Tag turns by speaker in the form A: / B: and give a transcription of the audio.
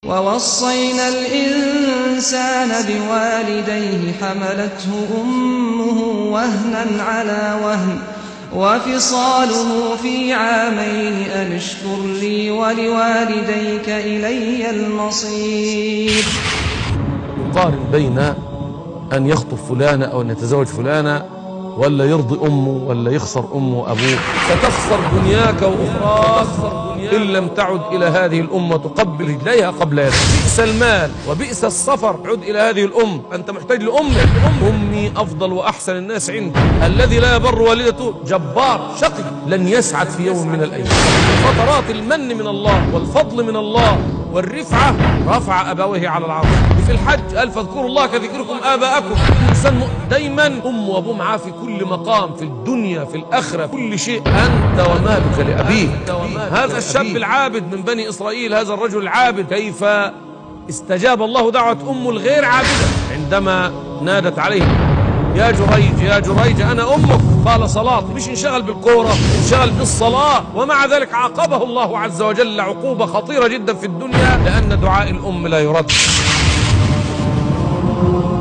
A: ووصينا الإنسان بوالديه حملته أمه وهنا على وهن وفصاله في عامين أن اشكر لي ولوالديك إلي المصير.
B: يقارن بين أن يخطب فلانة أو أن يتزوج فلانة ولا يرضي أمه ولا يخسر أمه وأبوه. ستخسر دنياك وأخراك إن لم تعد إلى هذه الأمة تقبل رجليها قبل يديك. بئس المال وبئس السفر. عد إلى هذه الأم، أنت محتاج لأمك. أمي أفضل وأحسن الناس عندي. الذي لا يبر والدته جبار شقي، لن يسعد في يوم من الأيام. فترات المن من الله والفضل من الله والرفعة رفع أبويه على العرش. في الحج قال فاذكروا الله كذكركم آباءكم. الإنسان دايما أمه وأبوه معاه في كل مقام، في الدنيا في الآخرة في كل شيء. أنت ومالك لأبيك. هذا الشاب العابد من بني إسرائيل، هذا الرجل العابد، كيف استجاب الله دعوة أمه الغير عابدة عندما نادت عليه يا جريج يا جريج أنا أمك. قال صلاتي. مش انشغل بالكورة، انشغل بالصلاة. ومع ذلك عاقبه الله عز وجل عقوبة خطيرة جدا في الدنيا، لأن دعاء الأم لا يرد.